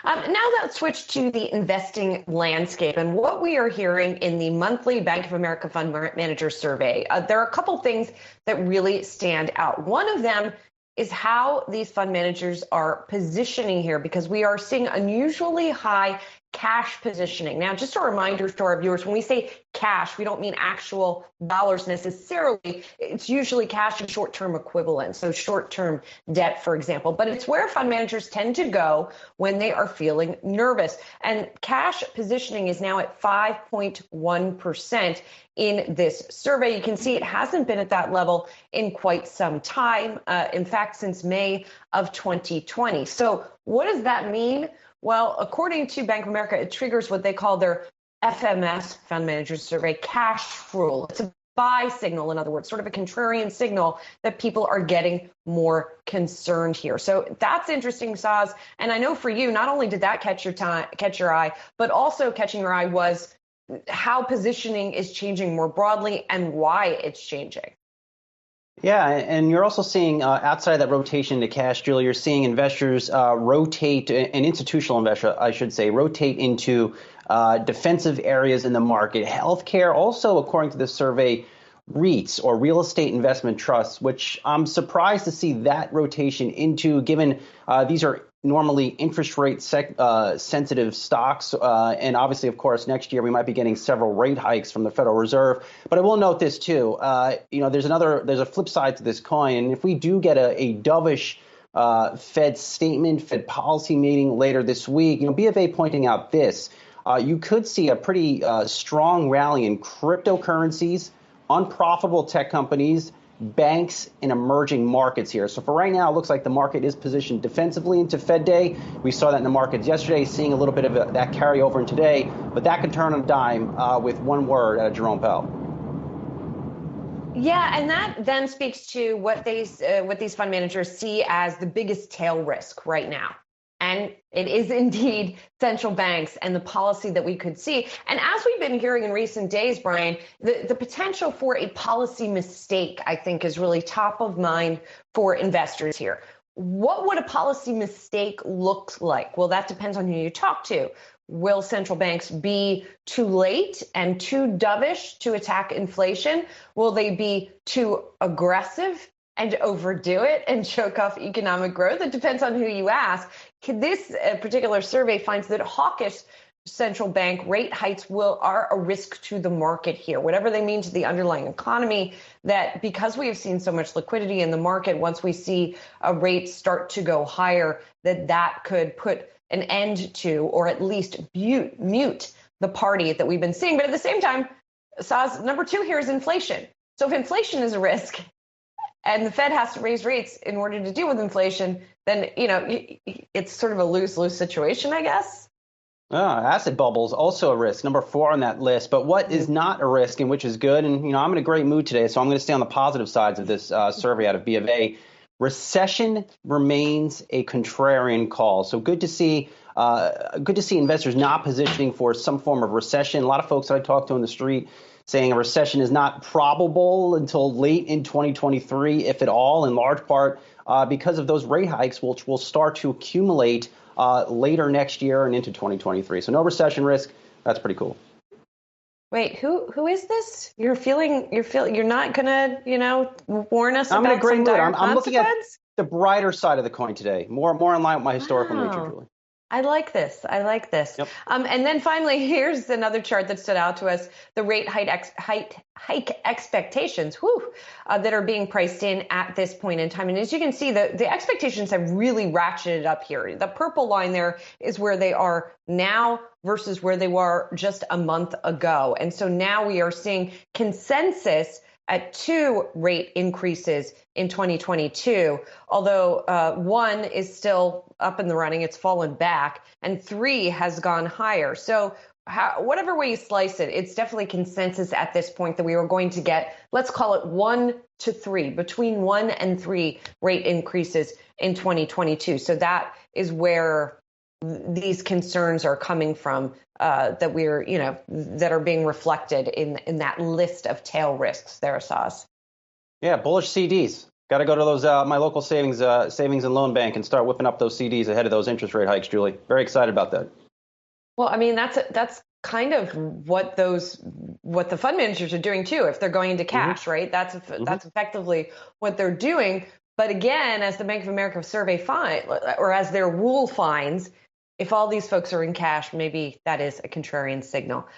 Now let's switch to the investing landscape and what we are hearing in the monthly Bank of America Fund Manager Survey. There are a couple things that really stand out. One of them is how these fund managers are positioning here, because we are seeing unusually high cash positioning. Now, just a reminder to our viewers, when we say cash, we don't mean actual dollars necessarily. It's usually cash and short-term equivalents, so short-term debt, for example. But it's where fund managers tend to go when they are feeling nervous. And cash positioning is now at 5.1% in this survey. You can see it hasn't been at that level in quite some time. In fact, since May of 2020. So what does that mean? Well, according to Bank of America, it triggers what they call their FMS, Fund Managers Survey, cash rule. It's a buy signal, in other words, sort of a contrarian signal that people are getting more concerned here. So that's interesting, Saz. And I know for you, not only did that catch your eye, but also catching your eye was how positioning is changing more broadly and why it's changing. Yeah, and you're also seeing outside of that rotation to cash, Julie, you're seeing investors rotate, an institutional investor, I should say, rotate into defensive areas in the market. Healthcare, also, according to this survey, REITs or real estate investment trusts, which I'm surprised to see that rotation into, given these are normally interest rate sensitive stocks. And obviously, of course, next year we might be getting several rate hikes from the Federal Reserve. But I will note this, too. There's a flip side to this coin. And if we do get a dovish Fed statement, Fed policy meeting later this week, BofA pointing out this, you could see a pretty strong rally in cryptocurrencies, unprofitable tech companies, banks, and emerging markets here. So for right now, it looks like the market is positioned defensively into Fed Day. We saw that in the markets yesterday, seeing a little bit of that carry over in today, but that could turn on a dime with one word out of Jerome Powell. Yeah, and that then speaks to what these fund managers see as the biggest tail risk right now. And it is indeed central banks and the policy that we could see. And as we've been hearing in recent days, Brian, the potential for a policy mistake, I think, is really top of mind for investors here. What would a policy mistake look like? Well, that depends on who you talk to. Will central banks be too late and too dovish to attack inflation? Will they be too aggressive and overdo it and choke off economic growth? It depends on who you ask. This particular survey finds that hawkish central bank rate hikes are a risk to the market here, whatever they mean to the underlying economy, that because we have seen so much liquidity in the market, once we see a rate start to go higher, that could put an end to, or at least mute the party that we've been seeing. But at the same time, Saz, number two here is inflation. So if inflation is a risk, and the Fed has to raise rates in order to deal with inflation, then, it's sort of a lose-lose situation, I guess. Asset bubbles, also a risk, number 4 on that list. But what is not a risk, and which is good, and, I'm in a great mood today, so I'm going to stay on the positive sides of this survey out of BofA. Recession remains a contrarian call. So good to see investors not positioning for some form of recession. A lot of folks that I talked to on the street saying a recession is not probable until late in 2023, if at all, in large part because of those rate hikes, which will start to accumulate later next year and into 2023. So no recession risk. That's pretty cool. Wait, who is this? You're not gonna, warn us I'm about in a great some mood. dire I'm looking at consequence? the brighter side of the coin today. More in line with my historical nature, Julie. I like this. Yep. And then finally, here's another chart that stood out to us: the rate hike expectations, that are being priced in at this point in time. And as you can see, the expectations have really ratcheted up here. The purple line there is where they are now versus where they were just a month ago. And so now we are seeing consensus at 2 rate increases in 2022, although 1 is still up in the running, it's fallen back, and 3 has gone higher. So whatever way you slice it, it's definitely consensus at this point that we are going to get, let's call it 1 to 3, between 1 and 3 rate increases in 2022. So that is where these concerns are coming from, that are being reflected in that list of tail risks there, Saz. Yeah, bullish CDs. Got to go to those my local savings and loan bank and start whipping up those CDs ahead of those interest rate hikes, Julie. Very excited about that. Well, I mean, that's kind of what the fund managers are doing too. If they're going into cash, right? That's effectively what they're doing. But again, as the Bank of America survey finds, or as their rule finds, if all these folks are in cash, maybe that is a contrarian signal.